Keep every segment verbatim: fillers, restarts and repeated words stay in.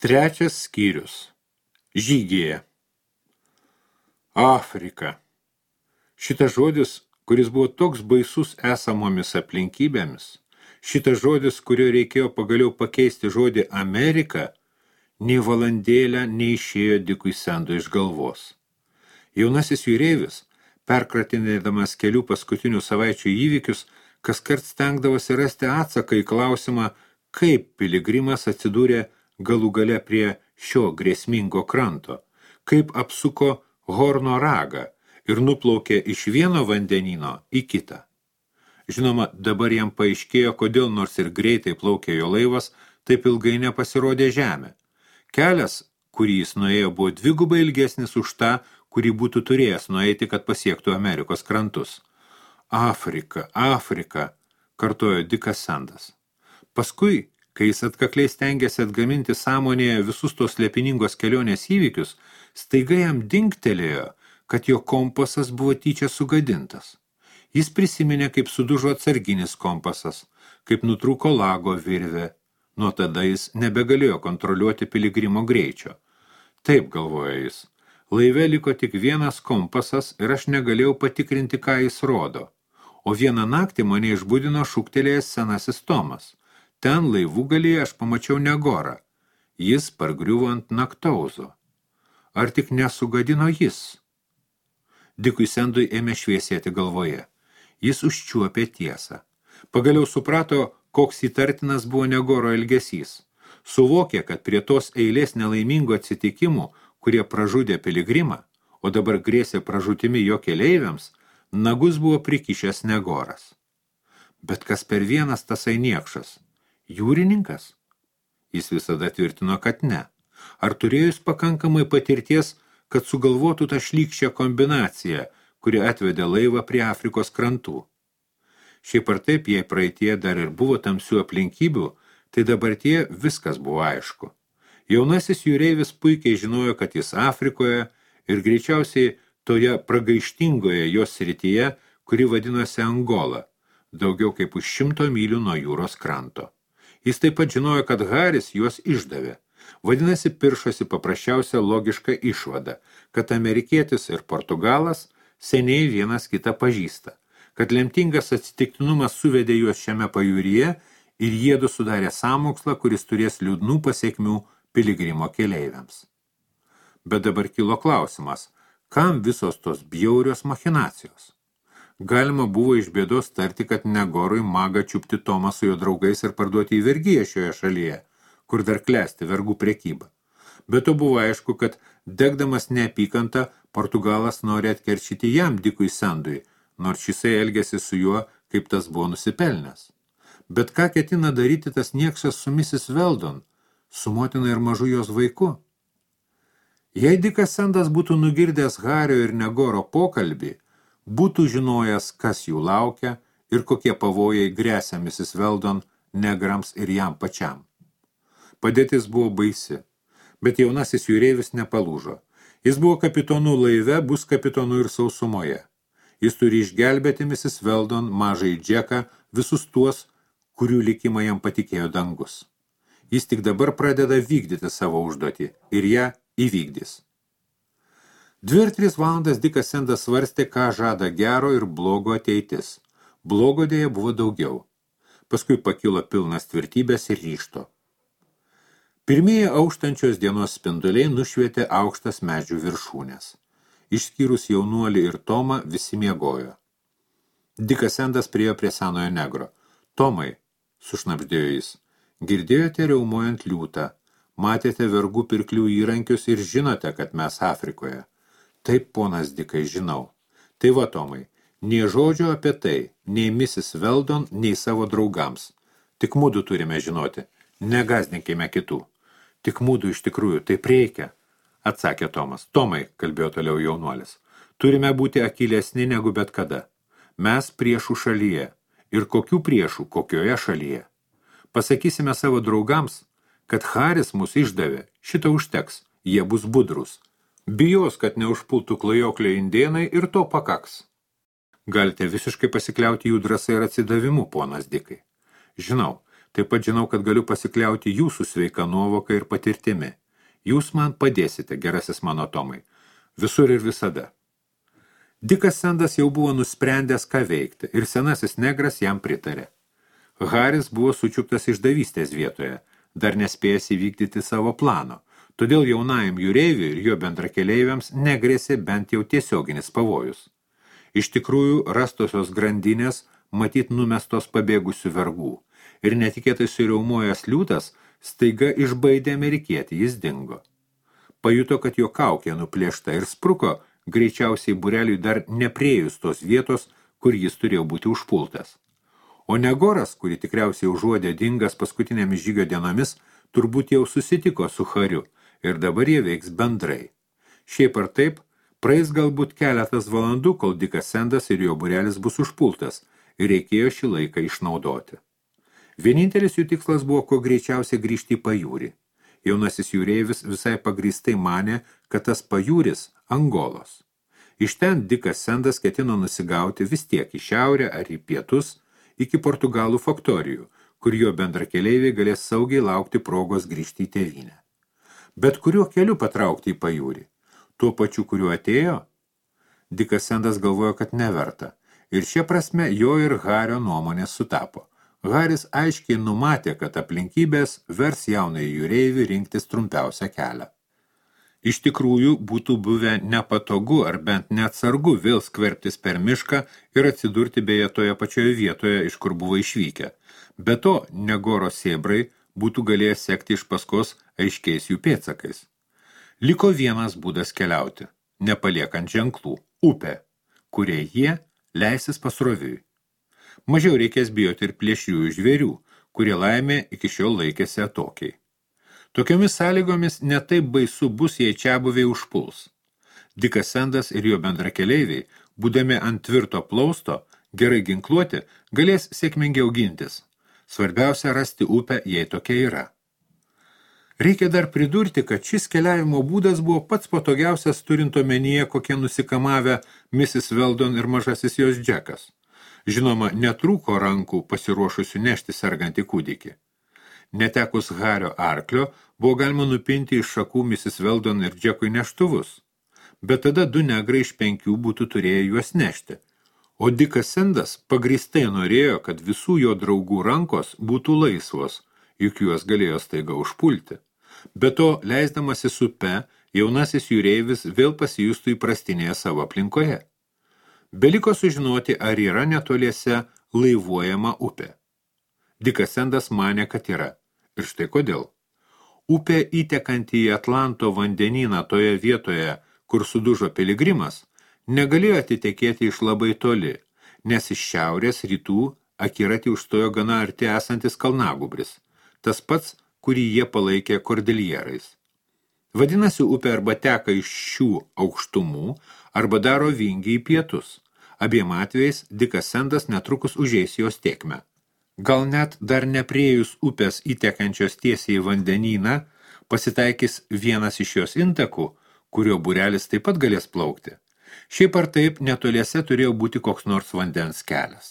Trečias skyrius. Žygyje. Afrika. Šitas žodis, kuris buvo toks baisus esamomis aplinkybėmis, šitas žodis, kurio reikėjo pagaliau pakeisti žodį Amerika, nei valandėlę neišėjo Dikui Sendui iš galvos. Jaunasis jūreivis, perkratinėdamas kelių paskutinių savaičių įvykius, kaskart stengdavosi rasti atsaką į klausimą, kaip piligrimas atsidūrė galų gale prie šio grėsmingo kranto, kaip apsuko Horno ragą ir nuplaukė iš vieno vandenyno į kitą. Žinoma, dabar jam paaiškėjo, kodėl nors ir greitai plaukė jo laivas, taip ilgai nepasirodė žemė. Kelias, kurį jis nuėjo, buvo dvigubai ilgesnis už tą, kurį būtų turėjęs nueiti, kad pasiektų Amerikos krantus. Afrika, Afrika, kartojo Dikas Sendas. Paskui, kai jis atkakliai stengėsi atgaminti sąmonėje visus tos slėpiningos kelionės įvykius, staiga jam dingtelėjo, kad jo kompasas buvo tyčia sugadintas. Jis prisiminė, kaip sudužo atsarginis kompasas, kaip nutrūko lago virvė. Nuo tada jis nebegalėjo kontroliuoti piligrimo greičio. Taip, galvojo jis, laive liko tik vienas kompasas ir aš negalėjau patikrinti, ką jis rodo. O vieną naktį mane išbudino šūktelėjęs senasis Tomas. Ten laivų galyje aš pamačiau Negorą. Jis pargriuvo ant Naktauzo. Ar tik nesugadino jis? Dikui Sendui ėmė šviesėti galvoje. Jis užčiuopė tiesą. Pagaliau suprato, koks įtartinas buvo Negoro elgesys. Suvokė, kad prie tos eilės nelaimingų atsitikimų, kurie pražudė piligrimą, o dabar grėsė pražūtimi jo keleiviams, nagus buvo prikišęs Negoras. Bet kas per vienas tasai niekšas? Jūrininkas? Jis visada tvirtino, kad ne. Ar turėjo jis pakankamai patirties, kad sugalvotų tą šlykščią kombinaciją, kuri atvedė laivą prie Afrikos krantų? Šiaip ar taip, jei praeitie dar ir buvo tamsių aplinkybių, tai dabartie viskas buvo aišku. Jaunasis jūreivis puikiai žinojo, kad jis Afrikoje ir greičiausiai toje pragaištingoje jos srityje, kuri vadinosi Angola, daugiau kaip už šimto mylių nuo jūros kranto. Jis taip pat žinojo, kad Haris juos išdavė. Vadinasi, piršosi paprasčiausia logiška išvada, kad amerikietis ir portugalas seniai vienas kitą pažįsta, kad lemtingas atsitiktinumas suvedė juos šiame pajūryje ir jiedu sudarė sąmokslą, kuris turės liūdnų pasekmių piligrimo keleiviams. Bet dabar kilo klausimas, kam visos tos bjaurios machinacijos? Galima buvo iš bėdos tarti, kad Negorui maga čiupti Tomą su jo draugais ir parduoti į vergiją šioje šalyje, kur dar klesti vergų prekyba. Bet to buvo aišku, kad degdamas neapykantą, Portugalas nori atkeršyti jam Dikui Sendui, nors šisai elgėsi su juo, kaip tas buvo nusipelnęs. Bet ką ketina daryti tas nieksas su misis Weldon, su motina ir mažu jos vaiku? Jei Dikas Sendas būtų nugirdęs Hario ir Negoro pokalbį, būtų žinojęs, kas jų laukia ir kokie pavojai gresia misis Weldon negrams ir jam pačiam. Padėtis buvo baisi, bet jaunasis jūreivis nepalūžo. Jis buvo kapitonu laive, bus kapitonu ir sausumoje. Jis turi išgelbėti misis Weldon, mažai Džeką, visus tuos, kurių likimą jam patikėjo dangus. Jis tik dabar pradeda vykdyti savo užduotį ir ją įvykdys. Dvi ir tris valandas Dikas Sendas svarstė, ką žada gero ir blogo ateitis. Blogo dėja buvo daugiau. Paskui pakilo pilnas tvirtybės ir ryžto. Pirmieji auštančios dienos spinduliai nušvietė aukštas medžių viršūnės. Išskyrus jaunuolį ir Tomą, visi miegojo. Dikas Sendas priėjo prie senojo negro. Tomai, sušnabždėjo jis, girdėjote riaumojant liūtą, matėte vergų pirklių įrankius ir žinote, kad mes Afrikoje. Taip, ponas Dikai, žinau. Tai va, Tomai, nei žodžio apie tai, nei misis Weldon, nei savo draugams. Tik mūdu turime žinoti, negazdinkime kitų. Tik mūdu iš tikrųjų, taip reikia, atsakė Tomas. Tomai, kalbėjo toliau jaunuolis, turime būti akylesni negu bet kada. Mes priešų šalyje. Ir kokių priešų, kokioje šalyje? Pasakysime savo draugams, kad Haris mus išdavė, šito užteks, jie bus budrus. Bijos, kad neužpultų klajoklio indėnai ir to pakaks. Galite visiškai pasikliauti jų drąsai ir atsidavimu, ponas Dikai. Žinau, Taip pat žinau, kad galiu pasikliauti jūsų sveika nuovoka ir patirtimi. Jūs man padėsite, gerasis mano Tomai, visur ir visada. Dikas Sandas jau buvo nusprendęs, ką veikti, ir senasis negras jam pritarė. Haris buvo sučiuptas išdavystės vietoje, dar nespėjęs įvykdyti savo plano, todėl jaunajam jūreiviui ir jo bendrakeleiviams negrėsė bent jau tiesioginis pavojus. Iš tikrųjų, rastosios grandinės matyt numestos pabėgusių vergų, ir netikėtai suriaumojęs liūtas staiga išbaidė amerikietį, jis dingo. Pajuto, kad jo kaukė nuplėšta ir spruko, greičiausiai būreliui dar nepriejus tos vietos, kur jis turėjo būti užpultas. O Negoras, kurį tikriausiai užuodė dingas paskutinėmis žygio dienomis, turbūt jau susitiko su Hariu ir dabar jie veiks bendrai. Šiaip ar taip, praeis galbūt keletas valandų, kol Dikas Sandas ir jo būrelis bus užpultas ir reikėjo šį laiką išnaudoti. Vienintelis jų tikslas buvo kuo greičiausiai grįžti į pajūrį. Jaunasis jūreivis visai pagrįstai manė, kad tas pajūris Angolos. Iš ten Dikas Sandas ketino nusigauti vis tiek į šiaurę ar į pietus, iki Portugalų faktorijų, kur jo bendrakeleiviai galės saugiai laukti progos grįžti į tėvynę. Bet kuriuo keliu patraukti į pajūrį? Tuo pačiu, kuriuo atėjo? Dikas Sandas galvojo, kad neverta, ir šia prasme jo ir Hario nuomonės sutapo. Haris aiškiai numatė, kad aplinkybės vers jaunai jūreiviui rinktis trumpiausią kelią. Iš tikrųjų, būtų buvę nepatogu ar bent neatsargu vėl skverbtis per mišką ir atsidurti beje toje pačioje vietoje, iš kur buvo išvykę. Be to, Negoro sėbrai būtų galėję sekti iš paskos aiškiais jų pėdsakais. Liko vienas būdas keliauti, nepaliekant ženklų – upė, kurie jie leisis pasroviui. Mažiau reikės bijoti ir plėšriųjų žvėrių, kurie laimė iki šiol laikėsi atokiai. Tokiomis sąlygomis netaip baisu bus, jei čiabuviai užpuls. Dikas Sandas ir jo bendrakeleiviai, būdami ant tvirto plausto, gerai ginkluoti, galės sėkmingiau gintis. Svarbiausia rasti upę, jei tokia yra. Reikia dar pridurti, kad šis keliavimo būdas buvo pats patogiausias turint omenyje, kokie nusikamavę misis Weldon ir mažasis jos Džekas. Žinoma, netrūko rankų pasiruošusių nešti sergantį kūdikį. Netekus Hario arklio, buvo galima nupinti iš šakų misis Weldon ir Džekui neštuvus, bet tada du negrai iš penkių būtų turėję juos nešti. O Dikas Sandas pagrįstai norėjo, kad visų jo draugų rankos būtų laisvos, juk juos galėjo staiga užpulti. Be to, leisdamasis upe, jaunasis jūreivis vėl pasijustų įprastinėje savo aplinkoje. Beliko sužinoti, ar yra netoliese laivuojama upė. Dikas Sandas manė, kad yra. Ir štai kodėl. Upė įtekanti į Atlanto vandenyną toje vietoje, kur sudužo piligrimas, negalėjo atitekėti iš labai toli, nes iš šiaurės rytų akiratį užstojo gana arti esantis kalnagubris, tas pats, kurį jie palaikė kordiljerais. Vadinasi, upė arba teka iš šių aukštumų, arba daro vingį į pietus. Abiem atvejais Dikas Sandas netrukus užeis jos tėkmę. Gal net dar nepriejus upės įtekančios tiesiai į vandenyną, pasitaikys vienas iš jos intakų, kurio būrelis taip pat galės plaukti. Šiaip ar taip netoliese turėjo būti koks nors vandens kelias.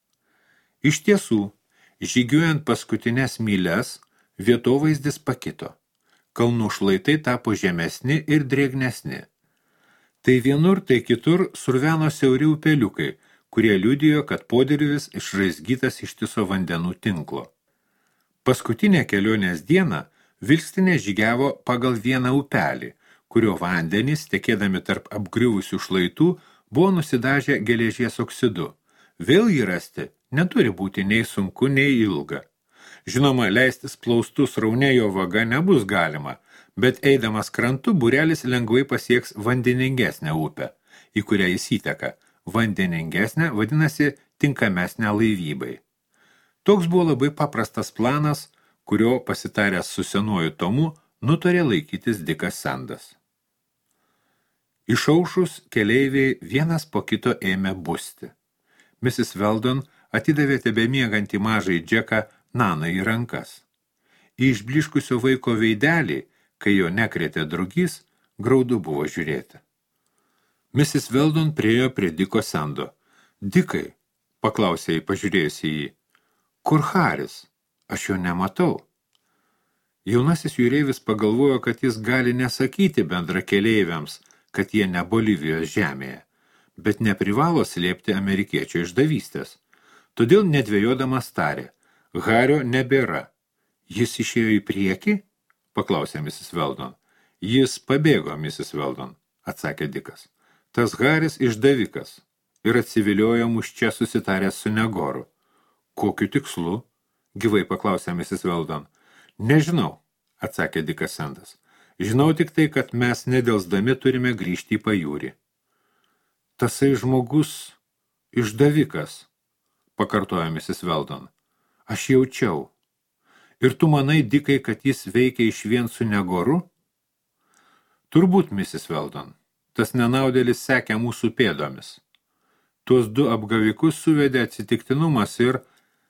Iš tiesų, žygiuojant paskutinės myles, vietovaizdis pakito. Kalnų šlaitai tapo žemesni ir drėgnesni. Tai vienur, tai kitur surveno siauri upeliukai, kurie liudijo, kad podirvis išraizgytas ištiso vandenų tinklo. Paskutinę kelionės dieną Vilkstinė žygiavo pagal vieną upelį, kurio vandenys, tekėdami tarp apgriuvusių šlaitų, buvo nusidažę geležies oksidu. Vėl jį rasti neturi būti nei sunku, nei ilga. Žinoma, leistis plaustus raunėjo vaga nebus galima, bet eidamas krantu būrelis lengvai pasieks vandeningesnę upę, į kurią jis įteka. Vandeningesnė vadinasi tinkamesnė laivybai. Toks buvo labai paprastas planas, kurio pasitaręs su senuoju Tomu nutarė laikytis Dikas Sandas. Išaušus keleiviai vienas po kito ėmė busti. misis Weldon atidavė tebemiegantį mažai Džeką Naną į rankas. Į išbliškusio vaiko veidelį, kai jo nekrėtė drugys, graudu buvo žiūrėti. misis Weldon priejo prie Diko Sando. Dikai, paklausė jį pažiūrėjusi jį, kur Haris? Aš jo nematau. Jaunasis jūreivis pagalvojo, kad jis gali nesakyti bendrakeleiviams, kad jie ne Bolivijos žemėje, bet neprivalo slėpti amerikiečio išdavystės. Todėl nedvėjodamas tarė, Hario nebėra. Jis išėjo į priekį? Paklausė misis Weldon. Jis pabėgo, misis Weldon, atsakė Dikas. Tas Haris išdavikas ir atsiviliojo mus čia susitaręs su Negoru. Kokiu tikslu? Gyvai paklausė misis Weldon. Nežinau, atsakė Dikas Sandas. Žinau tik tai, kad mes nedelsdami turime grįžti į pajūrį. Tasai žmogus išdavikas, pakartojo misis Weldon. Aš jaučiau. Ir tu manai, Dikai, kad jis veikia iš vien su Negoru? Turbūt, misis Weldon, tas nenaudėlis sekė mūsų pėdomis. Tuos du apgavikus suvedė atsitiktinumas ir...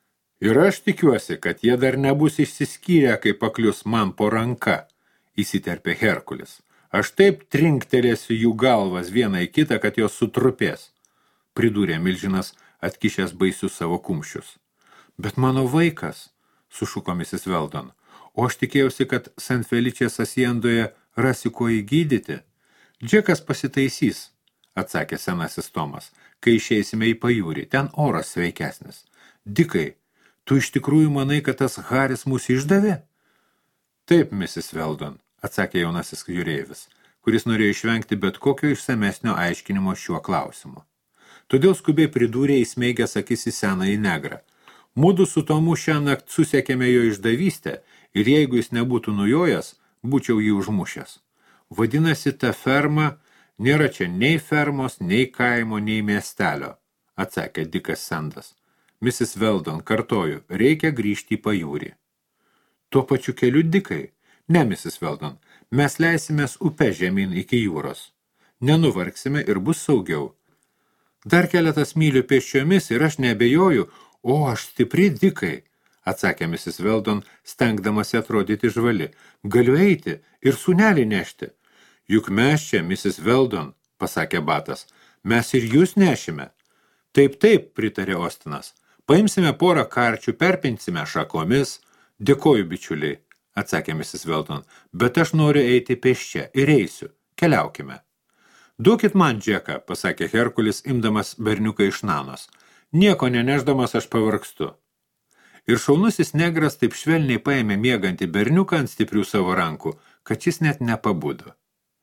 Ir aš tikiuosi, kad jie dar nebus išsiskyrę, kai paklius man po ranka, įsiterpė Herkulis. Aš taip trinktelėsiu jų galvas vieną į kitą, kad jos sutrupės, pridūrė milžinas, atkišęs baisius savo kumščius. Bet mano vaikas, sušuko misis Weldon, o aš tikėjausi, kad San Feličės Asiendoje rasi ko įgydyti. Džekas pasitaisys, atsakė senasis Tomas, kai išeisime į pajūrį, ten oras sveikesnis. Dikai, tu iš tikrųjų manai, kad tas Haris mūsų išdavė? Taip, misis Weldon, atsakė jaunasis jūreivis, kuris norėjo išvengti bet kokio išsamesnio aiškinimo šiuo klausimu. Todėl skubiai pridūrė įsmeigęs akis į senąjį negrą. Mudu su Tomu šią nakt susekėme jo išdavystę ir jeigu jis nebūtų nujojęs, būčiau jį užmušęs. Vadinasi, ta ferma nėra čia nei fermos, nei kaimo, nei miestelio, atsakė Dikas Sandas. misis Weldon, kartoju, reikia grįžti į pajūrį. Tuo pačiu keliu, Dikai? Ne, misis Weldon, mes leisimės upe žemyn iki jūros. Nenuvargsime ir bus saugiau. Dar keletas mylių pėsčiomis ir aš neabejoju, o aš stipri, Dikai, atsakė misis Weldon, stengdamasi atrodyti žvali. Galiu eiti ir sūnelį nešti. Juk mes čia, misis Weldon, pasakė Batas, mes ir jūs nešime. Taip, taip, pritarė Ostinas. Paimsime porą karčių, perpinsime šakomis. Dėkoju, bičiuliai, atsakė misis Weldon, bet aš noriu eiti pėsčia ir eisiu. Keliaukime. Duokit man, Džeką, pasakė Herkulis, imdamas berniuką iš nanos. Nieko neneždamas aš pavargstu. Ir šaunusis negras taip švelniai paėmė miegantį berniuką ant stiprių savo rankų, kad šis net nepabudo.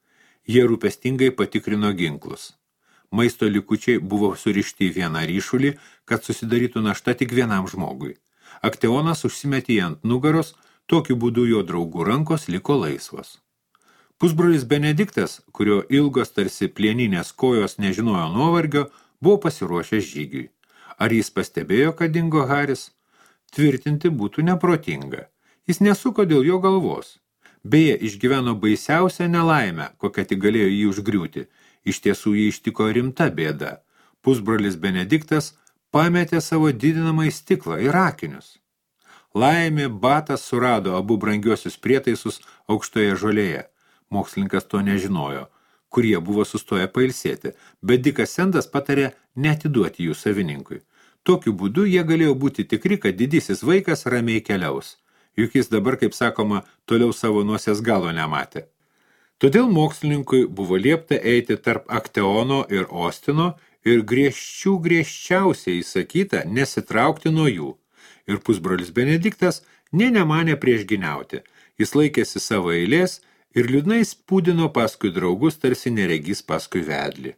Jie rūpestingai patikrino ginklus. Maisto likučiai buvo surišti į vieną ryšulį, kad susidarytų našta tik vienam žmogui. Akteonas užsimetė ant nugaros, tokiu būdu jo draugų rankos liko laisvos. Pusbrolis Benediktas, kurio ilgos tarsi plieninės kojos nežinojo nuovargio, buvo pasiruošęs žygiui. Ar jis pastebėjo, kad dingo Haris? Tvirtinti būtų neprotinga. Jis nesuko dėl jo galvos. Beje, išgyveno baisiausią nelaimę, kokią tik galėjo jį užgriūti. Iš tiesų jį ištiko rimta bėda. Pusbrolis Benediktas pametė savo didinamą stiklą ir akinius. Laimė Batas surado abu brangiuosius prietaisus aukštoje žolėje. Mokslininkas to nežinojo, kur jie buvo sustoję pailsėti, bet Dikas Sandas patarė neatiduoti jų savininkui. Tokiu būdu jie galėjo būti tikri, kad didysis vaikas ramiai keliaus, juk jis dabar, kaip sakoma, toliau savo nosies galo nematė. Todėl mokslininkui buvo liepta eiti tarp Akteono ir Ostino ir griežčių griežčiausiai įsakyta nesitraukti nuo jų. Ir pusbrolis Benediktas nė nemanė priešginiauti. Jis laikėsi savo eilės ir liūdnai spūdino paskui draugus, tarsi neregys paskui vedlį.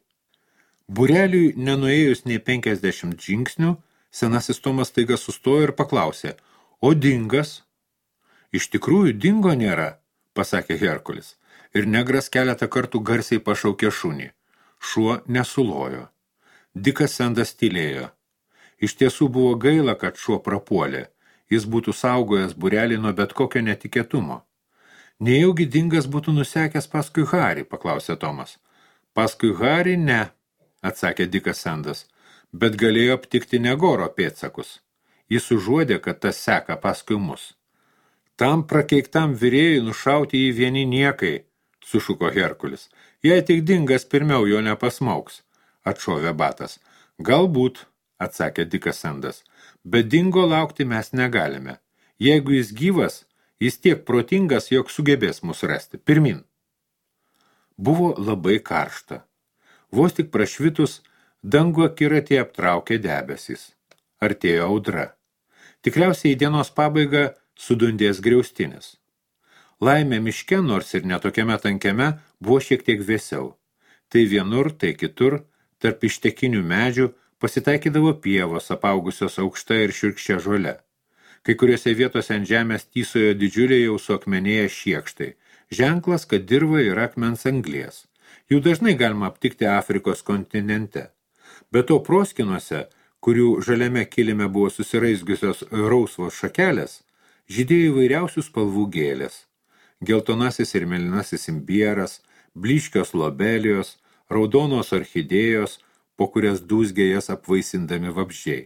Būreliui nenuėjus nei penkiasdešimt žingsnių, senasis Tomas staiga sustojo ir paklausė, o dingas? Iš tikrųjų dingo nėra, pasakė Herkulis. Ir negras keletą kartų garsiai pašaukė šunį. Šuo nesulojo. Dikas Sandas tylėjo. Iš tiesų buvo gaila, kad šuo prapuolė. Jis būtų saugojęs būrelį nuo bet kokio netikėtumo. Nejaugi dingas būtų nusekęs paskui Harį, paklausė Tomas. Paskui Harį ne, atsakė Dikas Sandas, bet galėjo aptikti Negoro pėdsakus. Jis užuodė, kad tas seka paskui mus. Tam prakeiktam virėjui nušauti jį vieni niekai, sušuko Herkulis. Jei tik dingas pirmiau jo nepasmauks, atšovė Batas. Galbūt, atsakė Dikas Sandas, bet dingo laukti mes negalime. Jeigu jis gyvas, jis tiek protingas, jog sugebės mus rasti. Pirmin. Buvo labai karšta. Vos tik prašvitus, dangų akiratį aptraukė debesys. Artėjo audra. Tikriausiai į dienos pabaigą sudundės griaustinis. Laimė miške, nors ir netokiame tankiame, buvo šiek tiek vėsiau. Tai vienur, tai kitur, tarp ištekinių medžių, pasitaikydavo pievos, apaugusios aukšta ir šiurkščia žole. Kai kuriuose vietose ant žemės tysojo didžiuliai jau suakmenėję šiekštai. Ženklas, kad dirva yra akmens anglies. Jų dažnai galima aptikti Afrikos kontinente. Be to proskinuose, kurių žaliame kilime buvo susiraizgiusios rausvos šakelės, žydėjo įvairiausių spalvų gėlės. Geltonasis ir mėlynasis imbieras, blyškios lobelijos, raudonos orchidėjos, po kurias dūzgė jas apvaisindami vabzdžiai.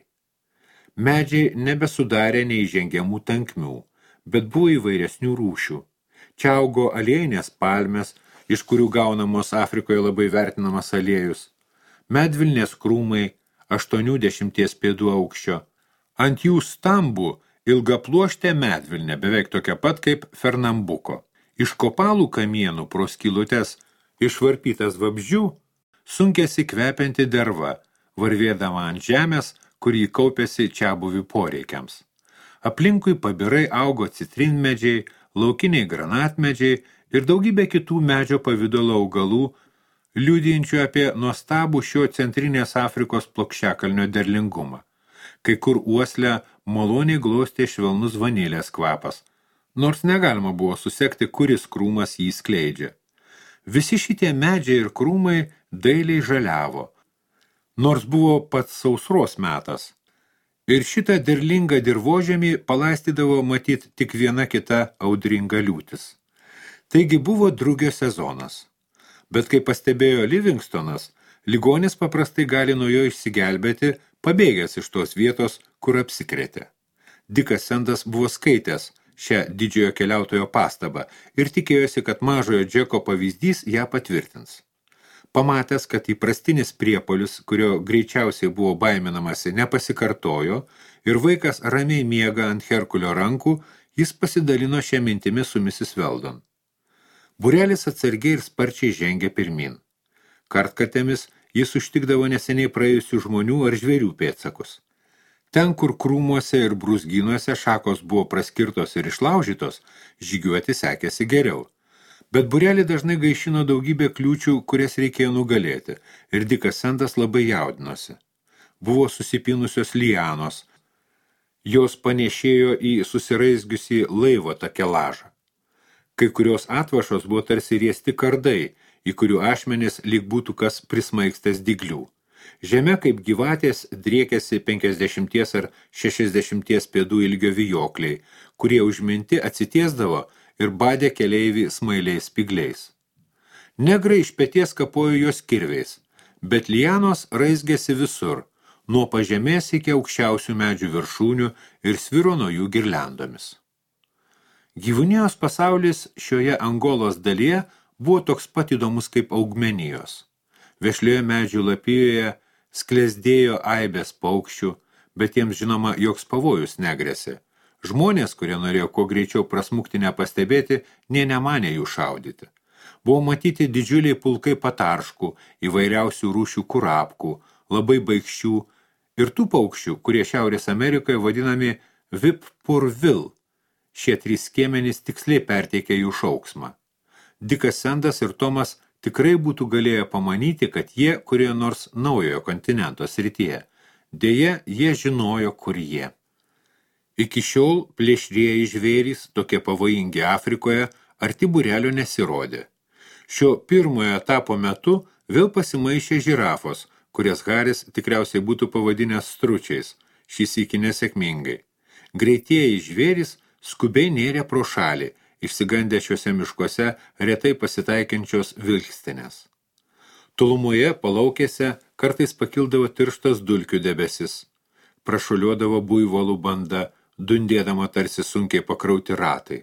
Medžiai nebesudarė neįžengiamų tankmių, bet buvo įvairesnių rūšių. Čia augo aliejinės palmės, iš kurių gaunamos Afrikoje labai vertinamas aliejus, medvilnės krūmai, aštuonių dešimties pėdų aukščio. Ant jų stambų ilgapluoštė medvilnė, beveik tokia pat kaip Fernambuko. Iš kopalų kamienų pro skylutes išvarpytas vabzdžių sunkėsi kvepianti derva, varvėdama ant žemės, kur jį kaupėsi čiabuvių poreikiams. Aplinkui pabirai augo citrinmedžiai, laukiniai granatmedžiai ir daugybė kitų medžio pavidalo augalų, liudijančių apie nuostabų šio centrinės Afrikos plokščiakalnio derlingumą. Kai kur uoslę maloniai glostė švelnus vanilės kvapas, nors negalima buvo susekti, kuris krūmas jį skleidžia. Visi šitie medžiai ir krūmai dailiai žaliavo, nors buvo pats sausros metas. Ir šitą derlingą dirvožemį palaistydavo matyt tik viena kita audringa liūtis. Taigi buvo drugio sezonas. Bet kaip pastebėjo Livingstonas, ligonis paprastai gali nuo jo išsigelbėti, pabėgęs iš tos vietos, kur apsikrėtė. Dikas Sendas buvo skaitęs šią didžiojo keliautojo pastabą ir tikėjosi, kad mažojo Džeko pavyzdys ją patvirtins. Pamatęs, kad įprastinis priepuolis, kurio greičiausiai buvo baiminamasi, nepasikartojo ir vaikas ramiai miega ant Herkulio rankų, jis pasidalino šią mintimį su misis Weldon. Būrelis atsargiai ir sparčiai žengė pirmin. Kartkartėmis jis užtikdavo neseniai praėjusių žmonių ar žvėrių pėdsakus. Ten, kur krūmuose ir brūzgynuose šakos buvo praskirtos ir išlaužytos, žygiuoti sekėsi geriau. Bet būrelį dažnai gaišino daugybė kliūčių, kurias reikėjo nugalėti, ir Dikas Sendas labai jaudinosi. Buvo susipinusios lianos, jos panešėjo į susiraizgiusį laivo takelažą. Kai kurios atvašos buvo tarsi riesti kardai, į kurių ašmenis lyg būtų kas prismaigstęs dyglių. Žeme kaip gyvatės driekėsi penkiasdešimties ar šešiasdešimties pėdų ilgio vijokliai, kurie užminti atsitiesdavo ir badė keleivį smailiais spigliais. Negrai iš peties kapojo jos kirviais, bet lianos raizgėsi visur, nuo pažemės iki aukščiausių medžių viršūnių ir sviro nuo jų girliandomis. Gyvūnijos pasaulis šioje Angolos dalyje buvo toks pat įdomus kaip augmenijos. Vešlioje medžių lapijoje sklesdėjo aibės paukščių, bet jiems žinoma joks pavojus negrėsė. Žmonės, kurie norėjo kuo greičiau prasmukti nepastebėti, nė nemanė jų šaudyti. Buvo matyti didžiuliai pulkai patarškų, įvairiausių rūšių kurapkų, labai baikščių ir tų paukščių, kurie Šiaurės Amerikoje vadinami vipurvil. Šie trys skiemenys tiksliai perteikė jų šauksmą. Dikas Sendas ir Tomas tikrai būtų galėję pamanyti, kad jie kurioje nors naujojo kontinento srityje. Deja, jie žinojo, kur jie. Iki šiol plėšrieji žvėrys, tokie pavojingi Afrikoje, arti būrelio nesirodė. Šio pirmojo etapo metu vėl pasimaišė žirafos, kurias Haris tikriausiai būtų pavadinęs stručiais, šis iki nesėkmingai. Greitieji žvėrys skubiai nėrė pro šalį, išsigandę šiuose miškuose retai pasitaikiančios vilkstinės. Tolumoje, palaukėse, kartais pakildavo tirštas dulkių debesis. Prašuliuodavo buivolų banda, dundėdama tarsi sunkiai pakrauti ratai.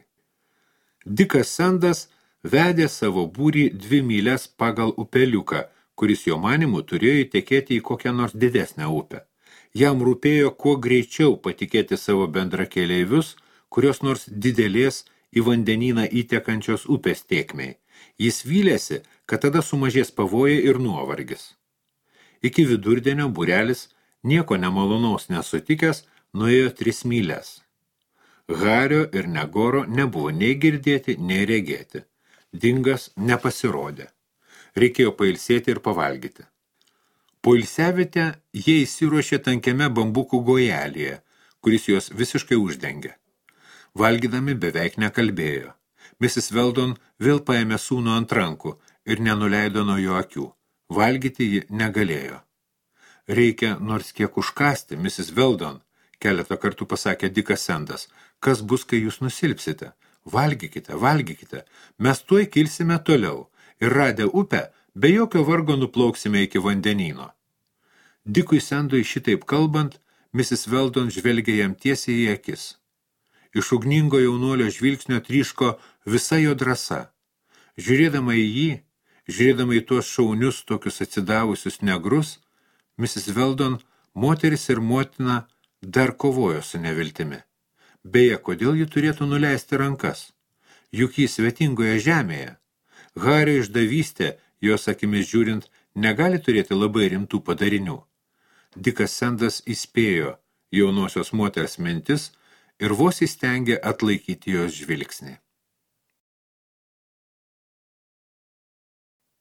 Dikas Sendas vedė savo būrį dvi myles pagal upeliuką, kuris jo manimu turėjo įtekėti į kokią nors didesnę upę. Jam rūpėjo kuo greičiau patikėti savo bendrakeleivius, kurios nors didelės į vandenyną įtekančios upės tėkmei. Jis vylėsi, kad tada sumažės pavojai ir nuovargis. Iki vidurdienio būrelis, nieko nemalonaus nesutikęs, nuėjo tris myles. Hario ir Negoro nebuvo nei girdėti, nei regėti. Dingas nepasirodė. Reikėjo pailsėti ir pavalgyti. Poilsiavietę jie įsiruošė tankiame bambukų gojelėje, kuris juos visiškai uždengė. Valgydami beveik nekalbėjo. misis Weldon vėl paėmė sūnų ant rankų ir nenuleido nuo jo akių. Valgyti ji negalėjo. Reikia nors kiek užkasti, misis Weldon, keletą kartų pasakė Dikas Sendas. Kas bus, kai jūs nusilpsite? Valgykite, valgykite. Mes tuoj kilsime toliau ir radę upę, be jokio vargo nuplauksime iki vandenyno. Dikui Sendui šitaip kalbant, misis Weldon žvelgė jam tiesiai į akis. Iš ugningo jaunuolio žvilgsnio tryško visa jo drąsa. Žiūrėdama į jį, žiūrėdama į tuos šaunius, tokius atsidavusius negrus, misis Weldon, moteris ir motina, dar kovojo su neviltimi. Beje, kodėl ji turėtų nuleisti rankas? Juk jį svetingoje žemėje. Hario išdavystė, jos akimis žiūrint, negali turėti labai rimtų padarinių. Dikas Sendas įspėjo jaunosios moters mintis ir vos įstengė atlaikyti jos žvilgsnį.